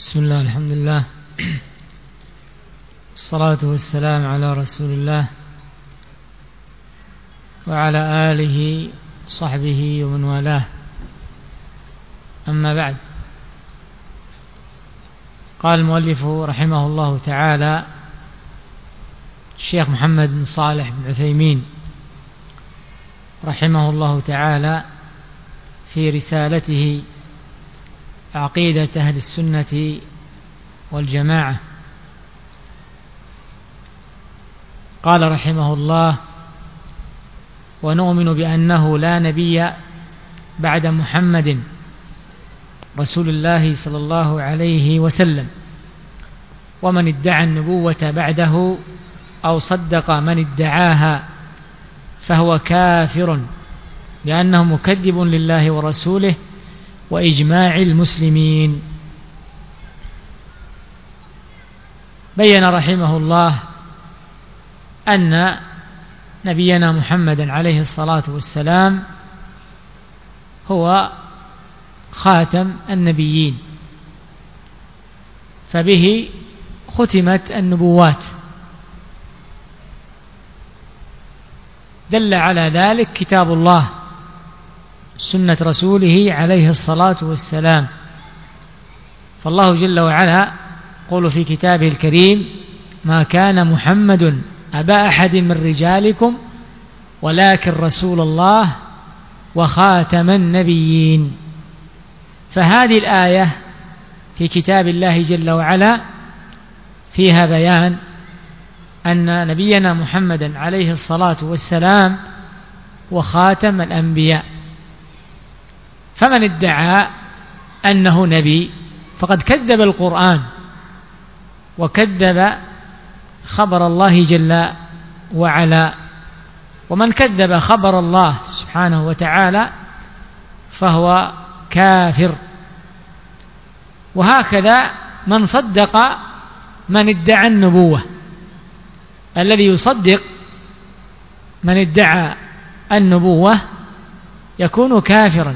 بسم الله، الحمد لله، الصلاة والسلام على رسول الله وعلى آله وصحبه ومن والاه. أما بعد، قال المؤلف رحمه الله تعالى الشيخ محمد بن صالح بن عثيمين رحمه الله تعالى في رسالته عقيدة أهل السنة والجماعة، قال رحمه الله: ونؤمن بأنه لا نبي بعد محمد رسول الله صلى الله عليه وسلم، ومن ادعى النبوة بعده أو صدق من ادعاها فهو كافر، لأنه مكذب لله ورسوله وإجماع المسلمين. بين رحمه الله أن نبينا محمدا عليه الصلاة والسلام هو خاتم النبيين، فبه ختمت النبوات. دل على ذلك كتاب الله، سنة رسوله عليه الصلاة والسلام. فالله جل وعلا يقول في كتابه الكريم: ما كان محمد أبا أحد من رجالكم ولكن رسول الله وخاتم النبيين. فهذه الآية في كتاب الله جل وعلا فيها بيان أن نبينا محمدا عليه الصلاة والسلام وخاتم الأنبياء، فمن ادعى أنه نبي فقد كذب القرآن وكذب خبر الله جل وعلا، ومن كذب خبر الله سبحانه وتعالى فهو كافر. وهكذا من صدق من ادعى النبوة، الذي يصدق من ادعى النبوة يكون كافرا،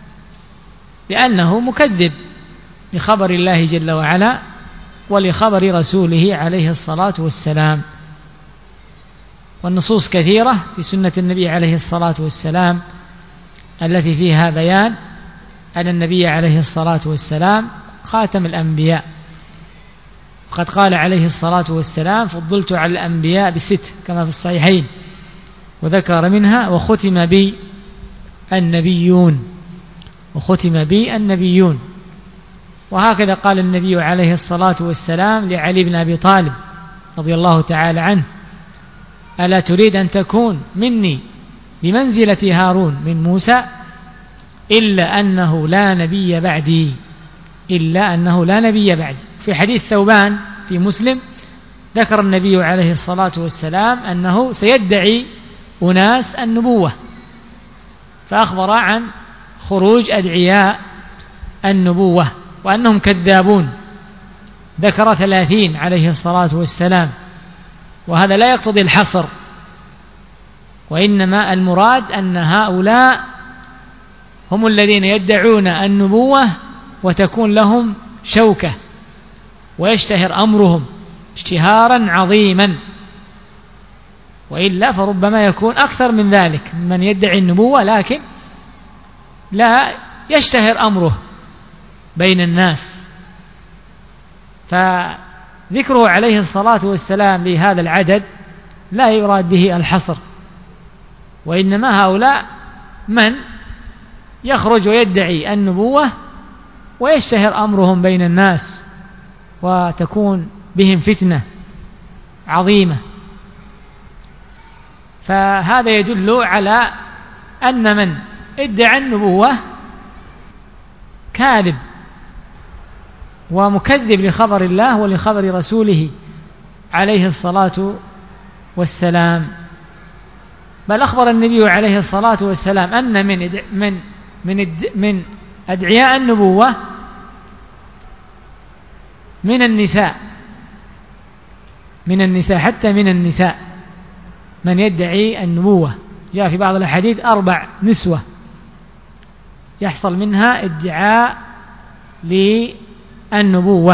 لأنه مكذب لخبر الله جل وعلا ولخبر رسوله عليه الصلاة والسلام. والنصوص كثيرة في سنة النبي عليه الصلاة والسلام التي فيها بيان أن النبي عليه الصلاة والسلام خاتم الأنبياء. وقد قال عليه الصلاة والسلام: فضلت على الأنبياء ب6 كما في الصحيحين، وذكر منها: وختم بي النبيون، وختم بي النبيون. وهكذا قال النبي عليه الصلاة والسلام لعلي بن أبي طالب رضي الله تعالى عنه: ألا تريد أن تكون مني بمنزلة هارون من موسى؟ إلا أنه لا نبي بعدي، إلا أنه لا نبي بعدي. في حديث ثوبان في مسلم ذكر النبي عليه الصلاة والسلام أنه سيدعي أناس النبوة، فأخبر عن خروج أدعياء النبوة وأنهم كذابون، ذكر 30 عليه الصلاة والسلام. وهذا لا يقتضي الحصر، وإنما المراد أن هؤلاء هم الذين يدعون النبوة وتكون لهم شوكة ويشتهر أمرهم اشتهارا عظيما، وإلا فربما يكون أكثر من ذلك من يدعي النبوة لكن لا يشتهر أمره بين الناس. فذكره عليه الصلاة والسلام لهذا العدد لا يراد به الحصر، وإنما هؤلاء من يخرج ويدعي النبوة ويشتهر أمرهم بين الناس وتكون بهم فتنة عظيمة. فهذا يدل على أن من ادعى النبوة كاذب ومكذب لخبر الله ولخبر رسوله عليه الصلاة والسلام. بل أخبر النبي عليه الصلاة والسلام أن من أدعياء النبوة من النساء حتى من النساء من يدعي النبوة. جاء في بعض الأحاديث 4 نسوة يحصل منها ادعاء النبوة.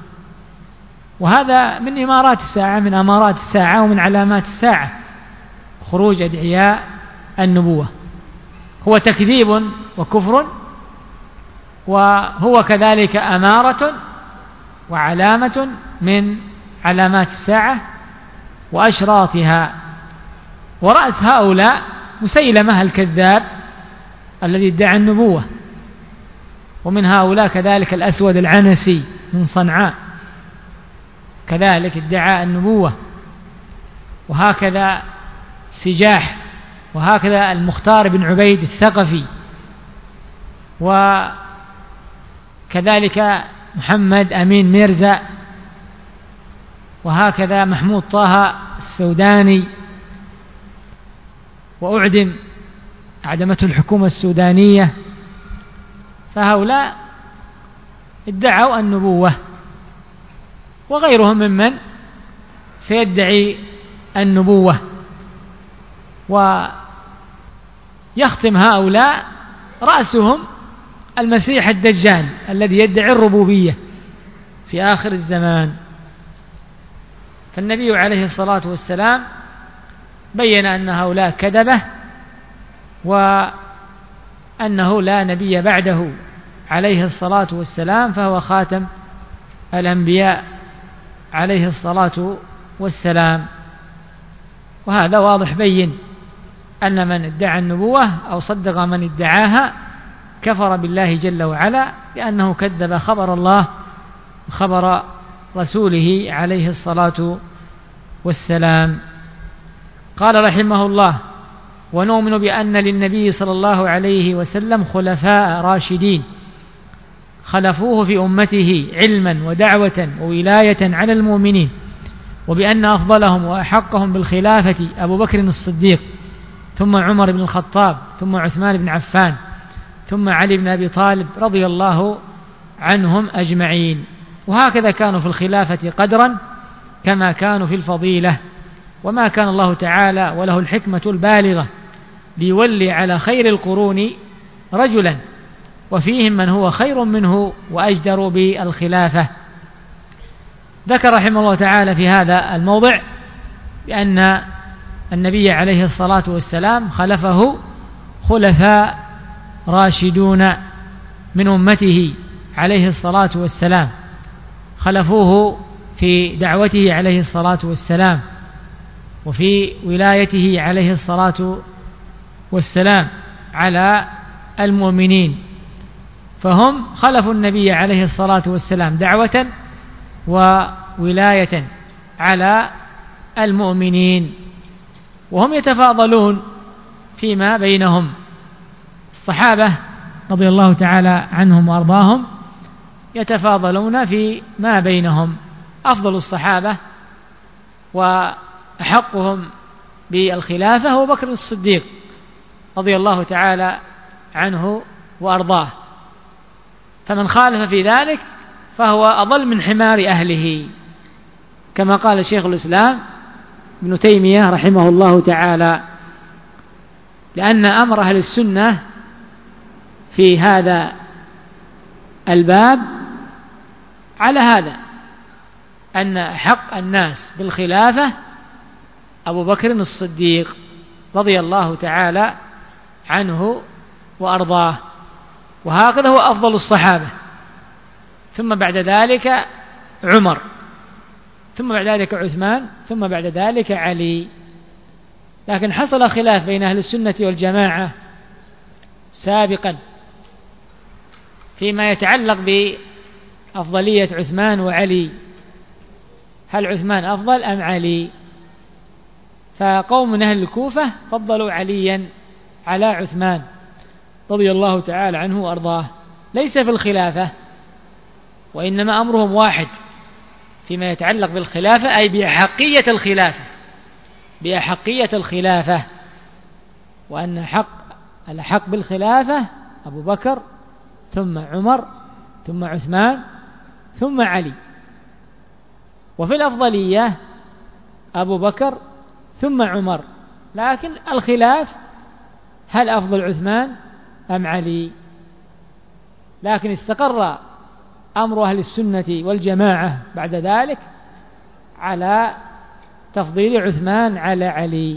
وهذا من إمارات الساعة، من أمارات الساعة ومن علامات الساعة، خروج أدعياء النبوة. هو تكذيب وكفر، وهو كذلك أمارة وعلامة من علامات الساعة وأشراطها. ورأس هؤلاء مسيلمة الكذاب الذي ادعى النبوة، ومن هؤلاء كذلك الأسود العنسي من صنعاء كذلك ادعى النبوة، وهكذا سجاح، وهكذا المختار بن عبيد الثقفي، وكذلك محمد أمين ميرزا، وهكذا محمود طه السوداني، أعدمته الحكومة السودانية. فهؤلاء ادعوا النبوة، وغيرهم ممن سيدعي النبوة. ويختم هؤلاء رأسهم المسيح الدجال الذي يدعي الربوبية في آخر الزمان. فالنبي عليه الصلاة والسلام بين أن هؤلاء كذبة، وأنه لا نبي بعده عليه الصلاة والسلام، فهو خاتم الأنبياء عليه الصلاة والسلام. وهذا واضح بين أن من ادعى النبوة أو صدق من ادعاها كفر بالله جل وعلا، لأنه كذب خبر الله خبر رسوله عليه الصلاة والسلام. قال رحمه الله: ونؤمن بأن للنبي صلى الله عليه وسلم خلفاء راشدين خلفوه في أمته علما ودعوة وولاية على المؤمنين، وبأن أفضلهم وأحقهم بالخلافة أبو بكر الصديق، ثم عمر بن الخطاب، ثم عثمان بن عفان، ثم علي بن أبي طالب رضي الله عنهم أجمعين. وهكذا كانوا في الخلافة قدرا كما كانوا في الفضيلة. وما كان الله تعالى وله الحكمة البالغة ليولي على خير القرون رجلا وفيهم من هو خير منه وأجدر بالخلافة. ذكر رحمه الله تعالى في هذا الموضع بأن النبي عليه الصلاة والسلام خلفه خلفاء راشدون من أمته عليه الصلاة والسلام، خلفوه في دعوته عليه الصلاة والسلام، وفي ولايته عليه الصلاة والسلام على المؤمنين. فهم خلفوا النبي عليه الصلاة والسلام دعوة وولاية على المؤمنين، وهم يتفاضلون فيما بينهم. الصحابة رضي الله تعالى عنهم وأرضاهم يتفاضلون فيما بينهم. أفضل الصحابة وأحقهم بالخلافة هو بكر الصديق رضي الله تعالى عنه وأرضاه، فمن خالف في ذلك فهو أضل من حمار أهله، كما قال شيخ الإسلام ابن تيمية رحمه الله تعالى. لأن أمر أهل السنة في هذا الباب على هذا، أن حق الناس بالخلافة أبو بكر الصديق رضي الله تعالى عنه وأرضاه، وهكذا هو أفضل الصحابة، ثم بعد ذلك عمر، ثم بعد ذلك عثمان، ثم بعد ذلك علي. لكن حصل خلاف بين أهل السنة والجماعة سابقا فيما يتعلق بأفضلية عثمان وعلي، هل عثمان أفضل أم علي؟ فقوم من أهل الكوفة فضلوا عليا على عثمان رضي الله تعالى عنه وأرضاه، ليس في الخلافة، وإنما أمرهم واحد فيما يتعلق بالخلافة، أي بأحقية الخلافة، بأحقية الخلافة، وأن الحق بالخلافة أبو بكر ثم عمر ثم عثمان ثم علي، وفي الأفضلية أبو بكر ثم عمر، لكن الخلاف هل أفضل عثمان أم علي؟ لكن استقر أمر أهل السنة والجماعة بعد ذلك على تفضيل عثمان على علي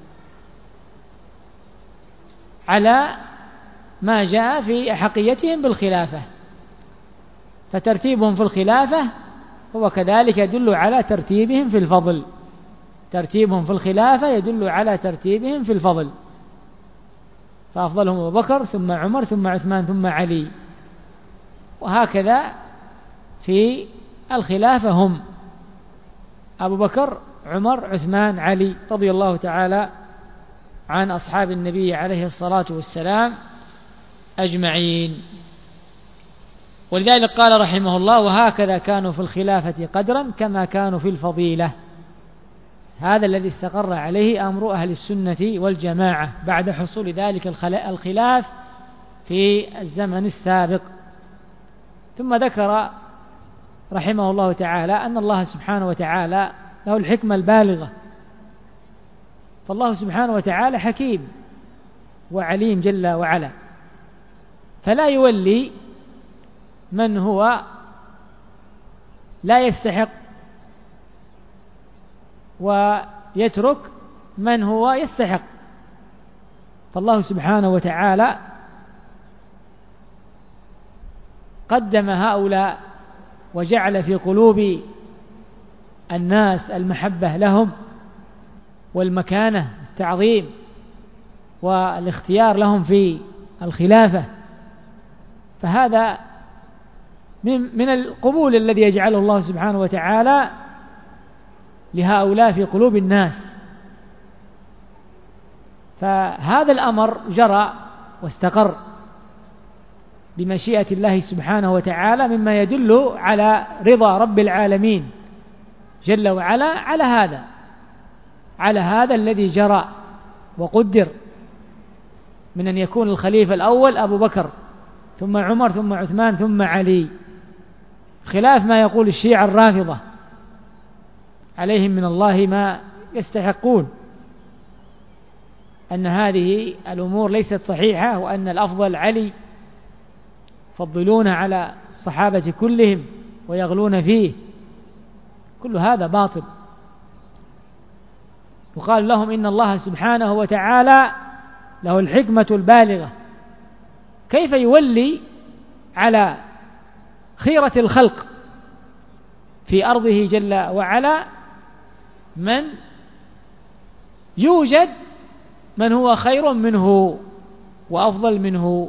على ما جاء في أحقيتهم بالخلافة، فترتيبهم في الخلافة هو كذلك يدل على ترتيبهم في الفضل، ترتيبهم في الخلافة يدل على ترتيبهم في الفضل، فأفضلهم أبو بكر ثم عمر ثم عثمان ثم علي، وهكذا في الخلافة هم أبو بكر عمر عثمان علي رضي الله تعالى عن أصحاب النبي عليه الصلاة والسلام أجمعين. ولذلك قال رحمه الله: وهكذا كانوا في الخلافة قدرا كما كانوا في الفضيلة. هذا الذي استقر عليه أمر أهل السنة والجماعة بعد حصول ذلك الخلاف في الزمن السابق. ثم ذكر رحمه الله تعالى أن الله سبحانه وتعالى له الحكمة البالغة، فالله سبحانه وتعالى حكيم وعليم جل وعلا، فلا يولي من هو لا يستحق ويترك من هو يستحق. فالله سبحانه وتعالى قدم هؤلاء وجعل في قلوب الناس المحبة لهم والمكانة التعظيم والاختيار لهم في الخلافة، فهذا من القبول الذي يجعله الله سبحانه وتعالى لهؤلاء في قلوب الناس. فهذا الأمر جرى واستقر بمشيئة الله سبحانه وتعالى، مما يدل على رضا رب العالمين جل وعلا على هذا الذي جرى وقدر من أن يكون الخليفة الأول أبو بكر ثم عمر ثم عثمان ثم علي، خلاف ما يقول الشيعة الرافضة عليهم من الله ما يستحقون، أن هذه الأمور ليست صحيحة، وأن الأفضل علي، يفضلون على الصحابة كلهم ويغلون فيه. كل هذا باطل. يقال لهم إن الله سبحانه وتعالى له الحكمة البالغة، كيف يولي على خيرة الخلق في أرضه جل وعلا من يوجد من هو خير منه وأفضل منه؟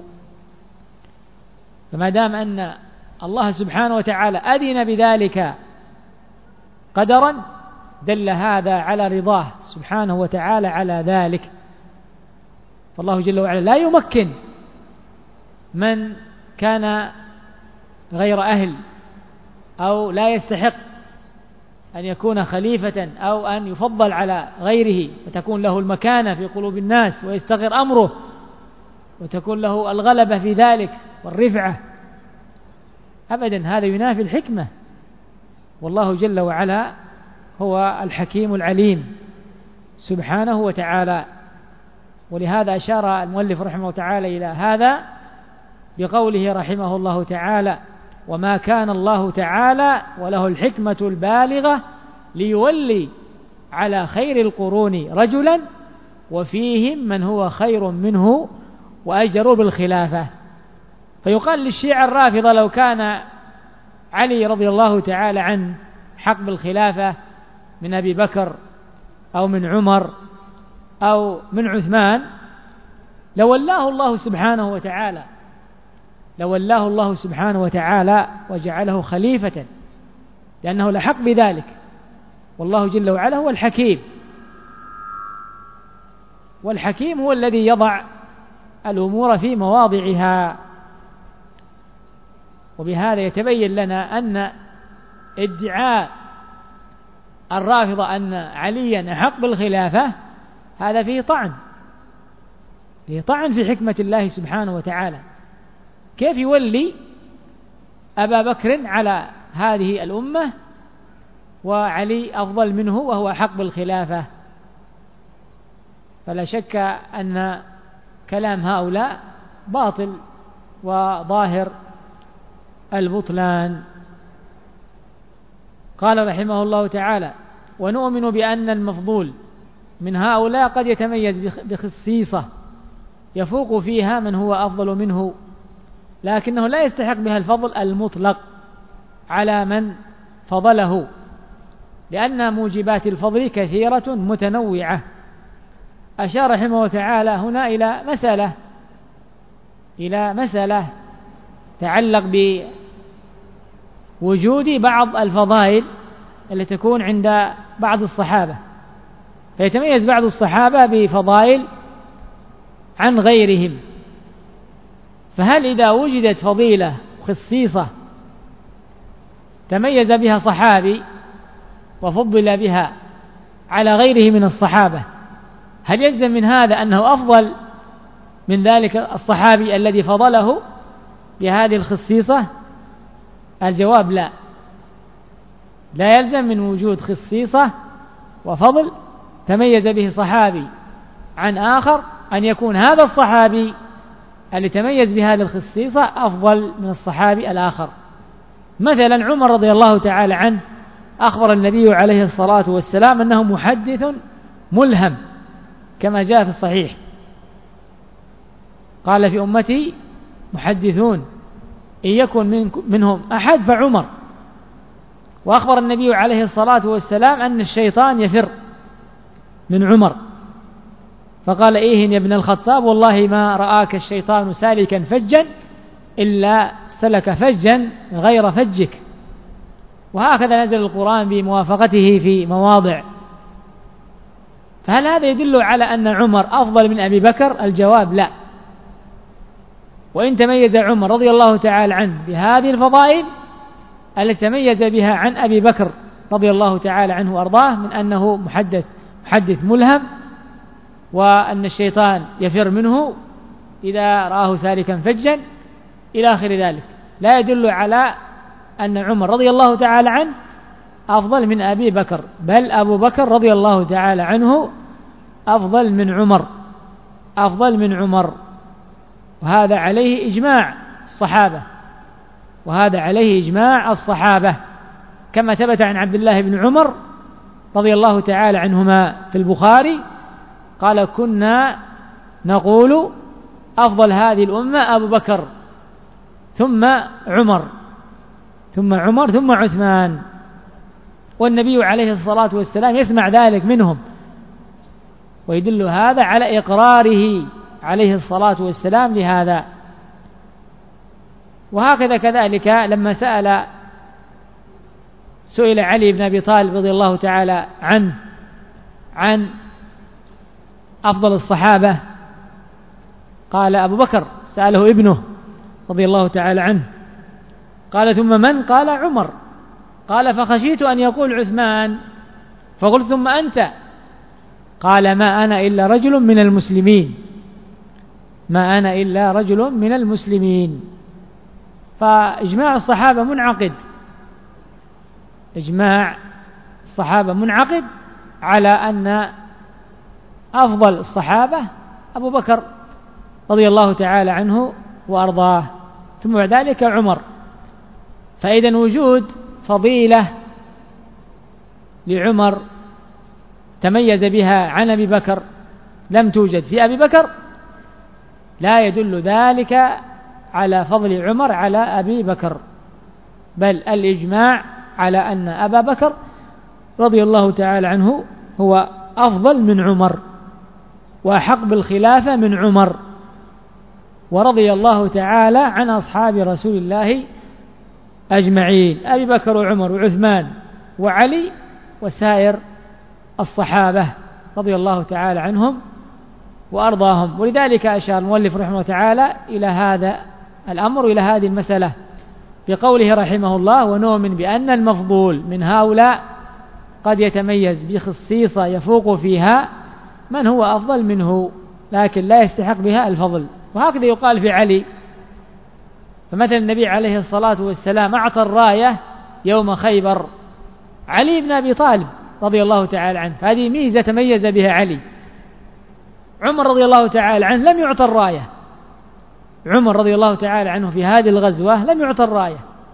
فما دام أن الله سبحانه وتعالى أذن بذلك قدرا دل هذا على رضاه سبحانه وتعالى على ذلك. فالله جل وعلا لا يمكن من كان غير أهل أو لا يستحق أن يكون خليفة أو أن يفضل على غيره وتكون له المكانة في قلوب الناس ويستغر أمره وتكون له الغلبة في ذلك والرفعة، أبدا، هذا ينافي الحكمة. والله جل وعلا هو الحكيم العليم سبحانه وتعالى. ولهذا أشار المؤلف رحمه الله تعالى إلى هذا بقوله رحمه الله تعالى: وما كان الله تعالى وله الحكمة البالغة ليولي على خير القرون رجلا وفيهم من هو خير منه وأجر بالخلافة. فيقال للشيعة الرافضة: لو كان علي رضي الله تعالى عنه حق بالخلافة من أبي بكر أو من عمر أو من عثمان لولاه الله سبحانه وتعالى وجعله خليفة، لأنه لحق بذلك. والله جل وعلا هو الحكيم، والحكيم هو الذي يضع الأمور في مواضعها. وبهذا يتبين لنا أن ادعاء الرافضة أن عليا أحق بالخلافة هذا فيه طعن في حكمة الله سبحانه وتعالى. كيف يولي أبا بكر على هذه الأمة وعلي أفضل منه وهو أحق بالخلافة؟ فلا شك أن كلام هؤلاء باطل وظاهر البطلان. قال رحمه الله تعالى: ونؤمن بأن المفضول من هؤلاء قد يتميز بخصيصة يفوق فيها من هو أفضل منه، لكنه لا يستحق بها الفضل المطلق على من فضله، لأن موجبات الفضل كثيرة متنوعة. أشار رحمه الله تعالى هنا إلى مسألة تعلق بوجود بعض الفضائل التي تكون عند بعض الصحابة، فيتميز بعض الصحابة بفضائل عن غيرهم. فهل إذا وجدت فضيلة خصيصة تميز بها صحابي وفضل بها على غيره من الصحابة، هل يلزم من هذا أنه أفضل من ذلك الصحابي الذي فضله بهذه الخصيصة؟ الجواب لا، لا يلزم من وجود خصيصة وفضل تميز به صحابي عن آخر أن يكون هذا الصحابي اللي تميز بهذه الخصيصة أفضل من الصحابي الآخر. مثلا عمر رضي الله تعالى عنه أخبر النبي عليه الصلاة والسلام أنه محدث ملهم كما جاء في الصحيح، قال: في أمتي محدثون إن يكن منهم أحد فعمر. وأخبر النبي عليه الصلاة والسلام أن الشيطان يفر من عمر، فقال: إيه يا ابن الخطاب، والله ما رآك الشيطان سالكا فجا إلا سلك فجا غير فجك. وهكذا نزل القرآن بموافقته في مواضع. فهل هذا يدل على أن عمر أفضل من أبي بكر؟ الجواب لا. وإن تميز عمر رضي الله تعالى عنه بهذه الفضائل التي تميز بها عن أبي بكر رضي الله تعالى عنه وأرضاه، من أنه محدث ملهم، وأن الشيطان يفر منه إذا رآه سالكا فجا إلى آخر ذلك، لا يدل على أن عمر رضي الله تعالى عنه أفضل من أبي بكر، بل أبو بكر رضي الله تعالى عنه أفضل من عمر. وهذا عليه إجماع الصحابة، كما ثبت عن عبد الله بن عمر رضي الله تعالى عنهما في البخاري قال: كنا نقول أفضل هذه الأمة أبو بكر ثم عمر ثم عثمان. والنبي عليه الصلاة والسلام يسمع ذلك منهم، ويدل هذا على إقراره عليه الصلاة والسلام لهذا. وهكذا كذلك لما سئل علي بن أبي طالب رضي الله تعالى عنه عن أفضل الصحابة، قال: أبو بكر. سأله ابنه رضي الله تعالى عنه، قال: ثم من؟ قال: عمر. قال: فخشيت أن يقول عثمان، فقلت: ثم أنت؟ قال: ما أنا إلا رجل من المسلمين. فإجماع الصحابة منعقد على أن أفضل الصحابة أبو بكر رضي الله تعالى عنه وأرضاه، ثم بعد ذلك عمر. فإذا وجود فضيلة لعمر تميز بها عن أبي بكر لم توجد في أبي بكر، لا يدل ذلك على فضل عمر على أبي بكر، بل الإجماع على أن أبا بكر رضي الله تعالى عنه هو أفضل من عمر وأحق بالخلافة من عمر. ورضي الله تعالى عن أصحاب رسول الله أجمعين، أبي بكر وعمر وعثمان وعلي وسائر الصحابة رضي الله تعالى عنهم وأرضاهم. ولذلك أشار المؤلف رحمه الله تعالى إلى هذا الأمر، إلى هذه المسألة بقوله رحمه الله: ونؤمن بأن المفضول من هؤلاء قد يتميز بخصيصة يفوق فيها من هو أفضل منه، لكن لا يستحق بها الفضل. وهكذا يقال في علي. فمثلا النبي عليه الصلاة والسلام أعطى الراية يوم خيبر علي بن أبي طالب رضي الله تعالى عنه، هذه ميزة تميز بها علي. عمر رضي الله تعالى عنه لم يعطى الراية، عمر رضي الله تعالى عنه في هذه الغزوة لم يعطى الراية،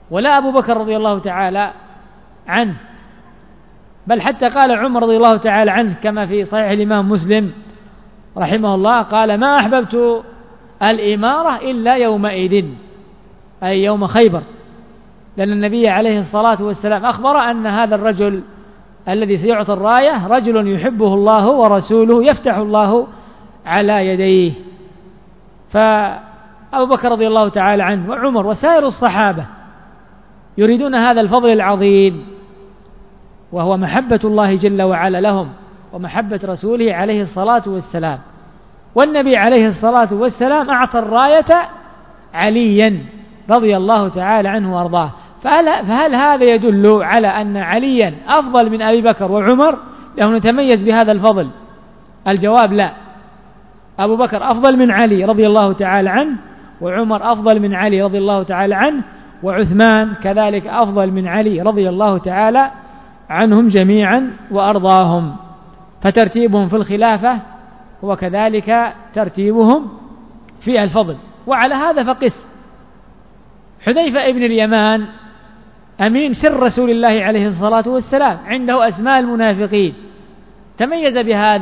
ولا أبو بكر رضي الله تعالى عنه، بل حتى قال عمر رضي الله تعالى عنه كما في صحيح الإمام مسلم رحمه الله قال: ما أحببت الإمارة إلا يومئذ، أي يوم خيبر، لأن النبي عليه الصلاة والسلام أخبر أن هذا الرجل الذي سيعطى الراية رجل يحبه الله ورسوله يفتح الله على يديه. فأبو بكر رضي الله تعالى عنه وعمر وسائر الصحابة يريدون هذا الفضل العظيم، وهو محبة الله جل وعلا لهم ومحبة رسوله عليه الصلاة والسلام. والنبي عليه الصلاة والسلام أعطى الراية عليا رضي الله تعالى عنه وأرضاه. فهل هذا يدل على أن عليا أفضل من أبي بكر وعمر لأنه يتميز بهذا الفضل؟ الجواب لا، أبو بكر أفضل من علي رضي الله تعالى عنه، وعمر أفضل من علي رضي الله تعالى عنه، وعثمان كذلك أفضل من علي رضي الله تعالى عنهم جميعا وأرضاهم. فترتيبهم في الخلافة هو كذلك ترتيبهم في الفضل. وعلى هذا فقس حذيفة ابن اليمان أمين سر رسول الله عليه الصلاة والسلام، عنده أسماء المنافقين، تميز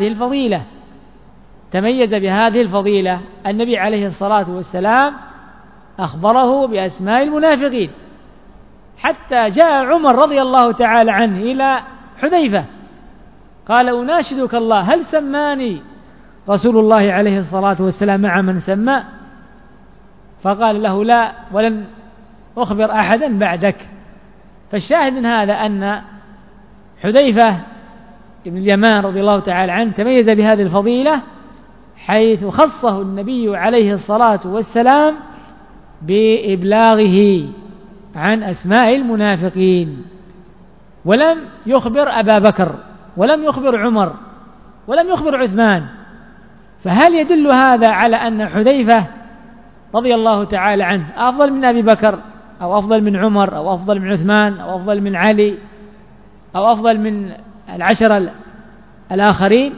بهذه الفضيلة. النبي عليه الصلاة والسلام أخبره بأسماء المنافقين، حتى جاء عمر رضي الله تعالى عنه إلى حذيفة قال: أناشدك الله، هل سماني رسول الله عليه الصلاة والسلام مع من سمى؟ فقال له: لا، ولن أخبر أحدا بعدك. فالشاهد من هذا أن حذيفة ابن اليمان رضي الله تعالى عنه تميز بهذه الفضيلة، حيث خصه النبي عليه الصلاة والسلام بإبلاغه عن أسماء المنافقين، ولم يخبر أبا بكر ولم يخبر عمر ولم يخبر عثمان. فهل يدل هذا على أن حذيفة رضي الله تعالى عنه أفضل من أبي بكر أو أفضل من عمر أو أفضل من عثمان أو أفضل من علي أو أفضل من العشرة الآخرين؟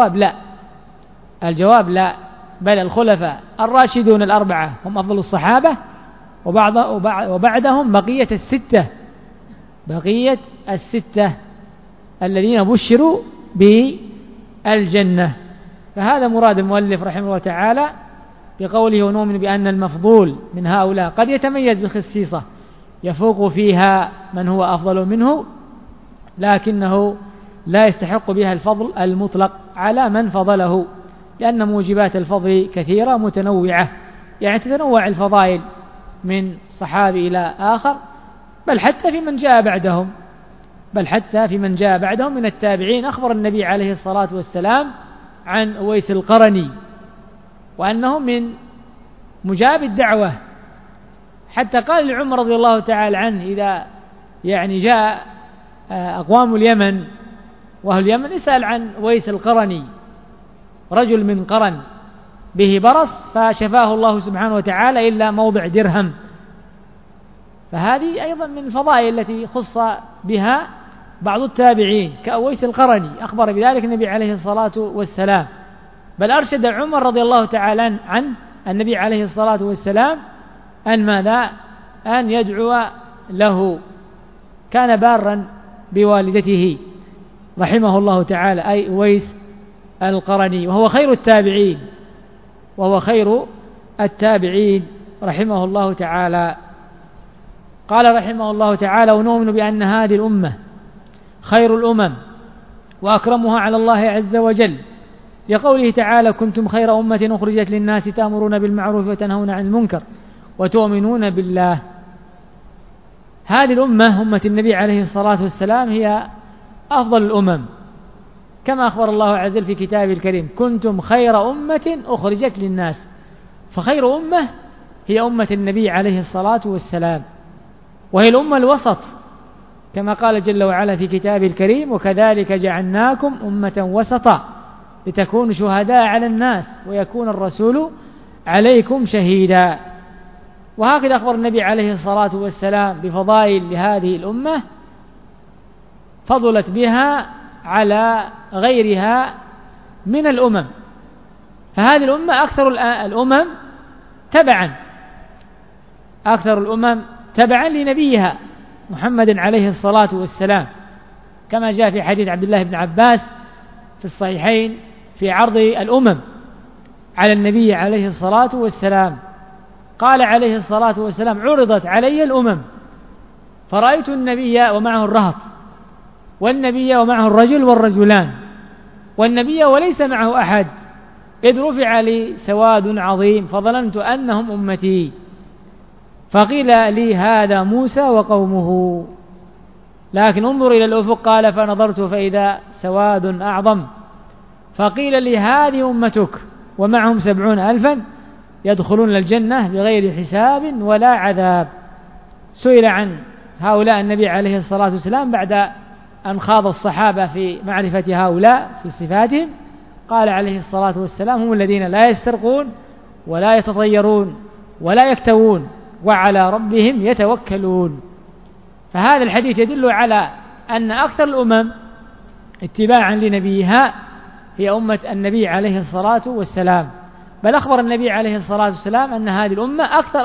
الجواب لا، بل الخلفاء الراشدون الأربعة هم أفضل الصحابة، وبعدهم بقية الستة الذين بشروا بالجنة. فهذا مراد المؤلف رحمه الله تعالى بقوله: ونؤمن بأن المفضول من هؤلاء قد يتميز بخصيصة يفوق فيها من هو أفضل منه، لكنه لا يستحق بها الفضل المطلق على من فضله، لأن موجبات الفضل كثيرة متنوعة، يعني تتنوع الفضائل من صحابي إلى آخر، بل حتى في من جاء بعدهم من التابعين. أخبر النبي عليه الصلاة والسلام عن أويس القرني وأنه من مجاب الدعوة، حتى قال لعمر رضي الله تعالى عنه إذا جاء أقوام اليمن وأهل اليمن اسأل عن أويس القرني، رجل من قرن به برص فشفاه الله سبحانه وتعالى إلا موضع درهم. فهذه أيضا من الفضائل التي خص بها بعض التابعين كأويس القرني، أخبر بذلك النبي عليه الصلاة والسلام، بل أرشد عمر رضي الله تعالى عنه النبي عليه الصلاة والسلام أن يدعو له. كان بارا بوالدته رحمه الله تعالى، أي أويس القرني، وهو خير التابعين رحمه الله تعالى. قال رحمه الله تعالى: ونؤمن بأن هذه الأمة خير الأمم وأكرمها على الله عز وجل، لقوله تعالى: كنتم خير أمة أخرجت للناس تأمرون بالمعروف وتنهون عن المنكر وتؤمنون بالله. هذه الأمة أمة النبي عليه الصلاة والسلام هي أفضل الأمم، كما أخبر الله عز وجل في كتابه الكريم: كنتم خير أمة أخرجت للناس. فخير أمة هي أمة النبي عليه الصلاة والسلام، وهي الأمة الوسط، كما قال جل وعلا في كتابه الكريم: وكذلك جعلناكم أمة وسطا لتكونوا شهداء على الناس ويكون الرسول عليكم شهيدا. وهكذا أخبر النبي عليه الصلاة والسلام بفضائل لهذه الأمة فضلت بها على غيرها من الأمم. فهذه الأمة أكثر الأمم تبعا لنبيها محمد عليه الصلاة والسلام، كما جاء في حديث عبد الله بن عباس في الصحيحين في عرض الأمم على النبي عليه الصلاة والسلام. قال عليه الصلاة والسلام: عرضت علي الأمم فرأيت النبي ومعه الرهط، والنبي ومعه الرجل والرجلان، والنبي وليس معه أحد، إذ رفع لي سواد عظيم فظننت أنهم أمتي، فقيل لي هذا موسى وقومه، لكن انظر إلى الأفق، قال فنظرت فإذا سواد أعظم، فقيل لي هذه أمتك ومعهم 70,000 يدخلون الجنة بغير حساب ولا عذاب. سئل عن هؤلاء النبي عليه الصلاة والسلام بعد أن خاض الصحابة في معرفة هؤلاء في صفاتهم، قال عليه الصلاة والسلام: هم الذين لا يسترقون ولا يتطيرون ولا يكتوون وعلى ربهم يتوكلون. فهذا الحديث يدل على أن أكثر الأمم اتباعا لنبيها هي أمة النبي عليه الصلاة والسلام، بل أخبر النبي عليه الصلاة والسلام أن هذه الأمة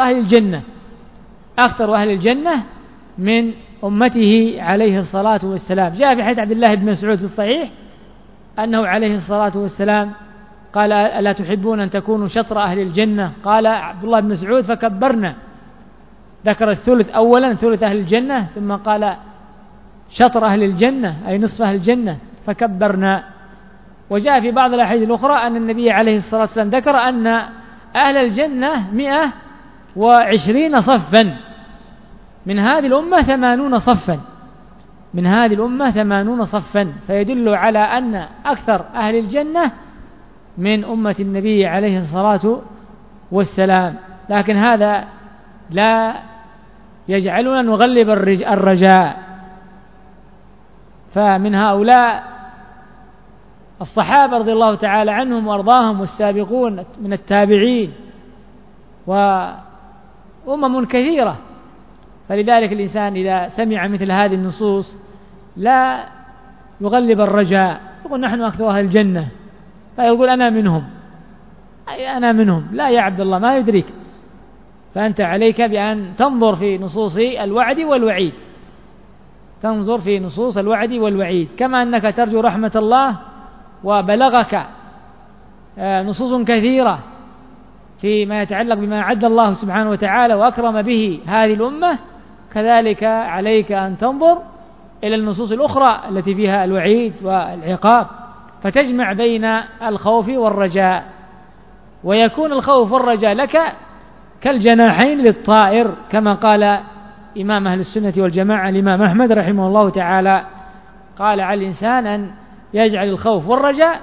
أكثر أهل الجنة من أمته عليه الصلاة والسلام. جاء في حديث عبد الله بن مسعود في الصحيح أنه عليه الصلاة والسلام قال: ألا تحبون أن تكونوا شطر أهل الجنة؟ قال عبد الله بن مسعود: فكبرنا، ذكر الثلث أولا، ثلث أهل الجنة، ثم قال شطر أهل الجنة أي نصف أهل الجنة، فكبرنا. وجاء في بعض الأحاديث الأخرى أن النبي عليه الصلاة والسلام ذكر أن أهل الجنة 120 صفا، من هذه الأمة 80 صفا، من هذه الأمة 80 صفا، فيدل على أن أكثر أهل الجنة من أمة النبي عليه الصلاة والسلام. لكن هذا لا يجعلنا نغلب الرجاء، فمن هؤلاء الصحابة رضي الله تعالى عنهم وأرضاهم والسابقون من التابعين وأمم كثيرة، فلذلك الإنسان إذا سمع مثل هذه النصوص لا يغلب الرجاء، يقول نحن أكثر أهل الجنة، فيقول أنا منهم. لا يا عبد الله، ما يدريك، فأنت عليك بأن تنظر في نصوص الوعد والوعيد، تنظر في نصوص الوعد والوعيد، كما أنك ترجو رحمة الله وبلغك نصوص كثيرة فيما يتعلق بما أعد الله سبحانه وتعالى وأكرم به هذه الأمة، كذلك عليك أن تنظر إلى النصوص الأخرى التي فيها الوعيد والعقاب، فتجمع بين الخوف والرجاء، ويكون الخوف والرجاء لك كالجناحين للطائر، كما قال إمام أهل السنة والجماعة الإمام أحمد رحمه الله تعالى، قال على الإنسان أن يجعل الخوف والرجاء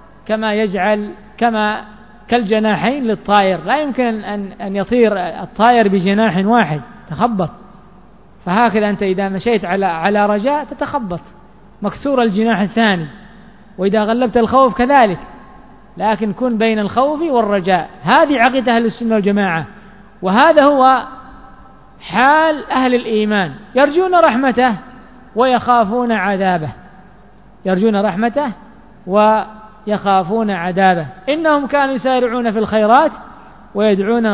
كما كالجناحين للطائر، لا يمكن أن يطير الطائر بجناح واحد، تخبط. فهكذا أنت إذا مشيت على رجاء تتخبط، مكسور الجناح الثاني، وإذا غلبت الخوف كذلك، لكن كن بين الخوف والرجاء. هذه عقيدة أهل السنة والجماعة، وهذا هو حال أهل الإيمان، يرجون رحمته ويخافون عذابه، يرجون رحمته ويخافون عذابه. إنهم كانوا يسارعون في الخيرات ويدعون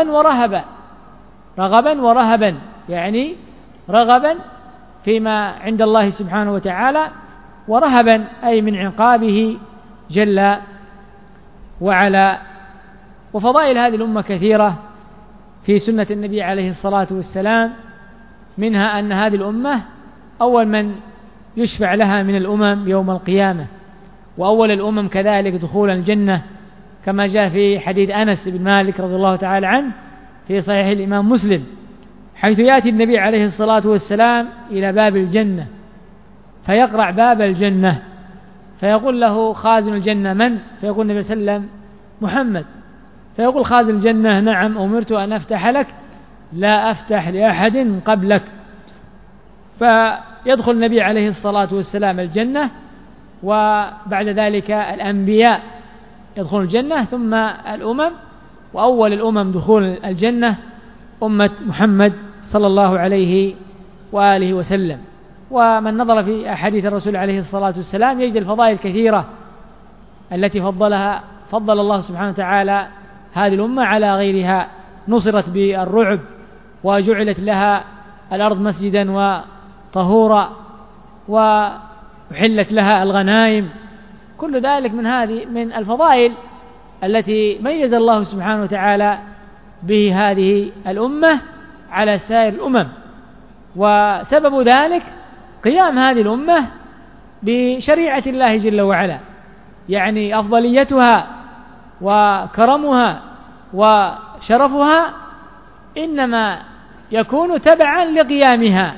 رغبا ورهبا، يعني رغبا فيما عند الله سبحانه وتعالى، ورهبا أي من عقابه جل وعلا. وفضائل هذه الأمة كثيرة في سنة النبي عليه الصلاة والسلام، منها أن هذه الأمة أول من يشفع لها من الأمم يوم القيامة، وأول الأمم كذلك دخول الجنة، كما جاء في حديث أنس بن مالك رضي الله تعالى عنه في صحيح الإمام مسلم، حيث يأتي النبي عليه الصلاة والسلام إلى باب الجنة فيقرع باب الجنة، فيقول له خازن الجنة من؟ فيقول النبي صلى الله عليه وسلم محمد، فيقول خازن الجنة نعم أمرت أن أفتح لك، لا أفتح لأحد قبلك. فيدخل النبي عليه الصلاة والسلام الجنة، وبعد ذلك الأنبياء يدخلون الجنة، ثم الأمم، وأول الأمم دخول الجنة أمة محمد صلى الله عليه وآله وسلم. ومن نظر في أحاديث الرسول عليه الصلاة والسلام يجد الفضائل الكثيرة التي فضل الله سبحانه وتعالى هذه الأمة على غيرها، نصرت بالرعب وجعلت لها الأرض مسجدا وطهورا وحلت لها الغنائم. كل ذلك من الفضائل التي ميز الله سبحانه وتعالى به هذه الأمة على سائر الأمم. وسبب ذلك قيام هذه الأمة بشريعة الله جل وعلا، يعني أفضليتها وكرمها وشرفها إنما يكون تبعا لقيامها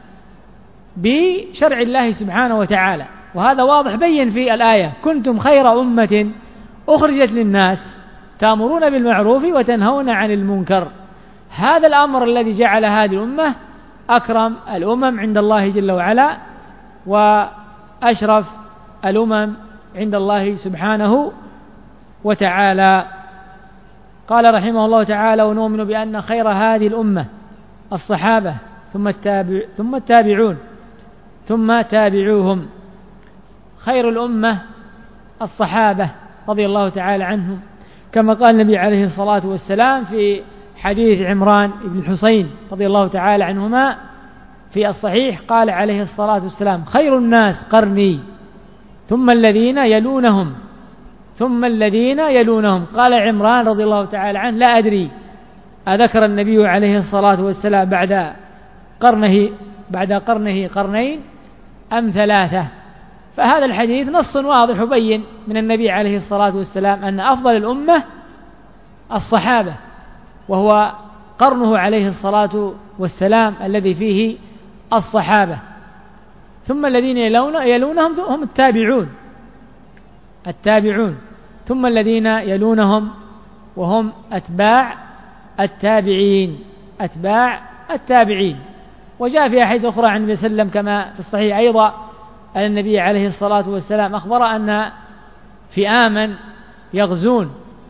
بشرع الله سبحانه وتعالى. وهذا واضح بين في الآية: كنتم خير أمة أخرجت للناس تأمرون بالمعروف وتنهون عن المنكر. هذا الأمر الذي جعل هذه الأمة أكرم الأمم عند الله جل وعلا وأشرف الأمم عند الله سبحانه وتعالى. قال رحمه الله تعالى: ونؤمن بأن خير هذه الأمة الصحابة ثم التابعون ثم تابعوهم. خير الأمة الصحابة رضي الله تعالى عنهم، كما قال النبي عليه الصلاة والسلام في حديث عمران بن الحصين رضي الله تعالى عنهما في الصحيح، قال عليه الصلاة والسلام: خير الناس قرني ثم الذين يلونهم ثم الذين يلونهم. قال عمران رضي الله تعالى عنه: لا أدري أذكر النبي عليه الصلاة والسلام بعد قرنه قرنين أم ثلاثة. فهذا الحديث نص واضح يبين من النبي عليه الصلاة والسلام أن أفضل الأمة الصحابة، وهو قرنه عليه الصلاة والسلام الذي فيه الصحابة. ثم الذين يلونهم هم التابعون ثم الذين يلونهم وهم أتباع التابعين. وجاء في أحاديث أخرى عن النبي صلى الله عليه وسلم كما في الصحيح أيضا أن النبي عليه الصلاة والسلام أخبر أن فئاما يغزون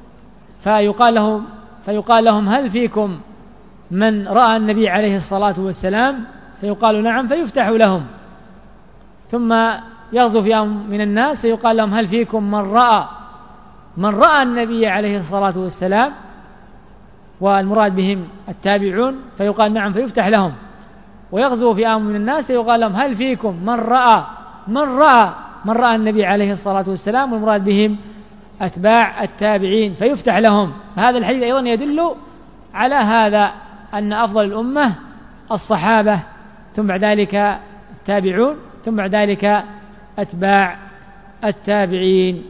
فيقال لهم: هل فيكم من رأى النبي عليه الصلاة والسلام؟ فيقال: نعم، فيفتح لهم. ثم يغزو فئام من الناس فيقال لهم: هل فيكم من رأى النبي عليه الصلاة والسلام؟ والمراد بهم التابعون، فيقال: نعم، فيفتح لهم. ويغزو فئام من الناس فيقال لهم: هل فيكم من رأى النبي عليه الصلاة والسلام؟ والمراد بهم أتباع التابعين، فيفتح لهم. هذا الحديث أيضا يدل على هذا، أن أفضل الأمة الصحابة، ثم بعد ذلك التابعون، ثم بعد ذلك أتباع التابعين.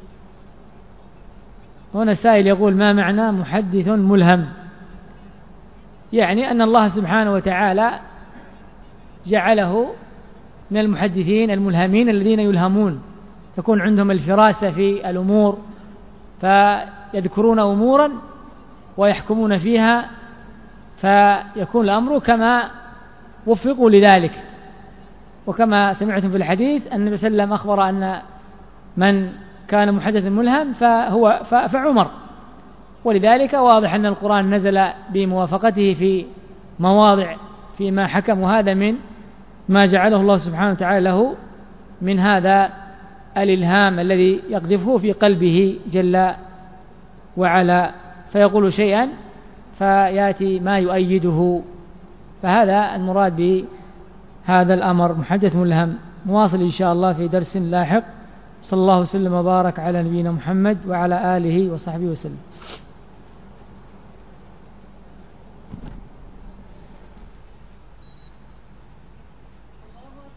هنا سائل يقول: ما معنى محدث ملهم؟ يعني أن الله سبحانه وتعالى جعله من المحدثين الملهمين الذين يلهمون، تكون عندهم الفراسة في الأمور، فيذكرون أمورا ويحكمون فيها، فيكون الأمر كما وفقوا لذلك. وكما سمعتم في الحديث أن النبي صلى الله عليه وسلم أخبر أن من كان محدثا ملهم فعمر. ولذلك واضح أن القرآن نزل بموافقته في مواضع فيما حكم، وهذا من ما جعله الله سبحانه وتعالى له من هذا الإلهام الذي يقذفه في قلبه جل وعلا، فيقول شيئا فيأتي ما يؤيده. فهذا المراد بهذا الأمر، محدث ملهم. نواصل إن شاء الله في درس لاحق. صلى الله وسلم وبارك على نبينا محمد وعلى آله وصحبه وسلم.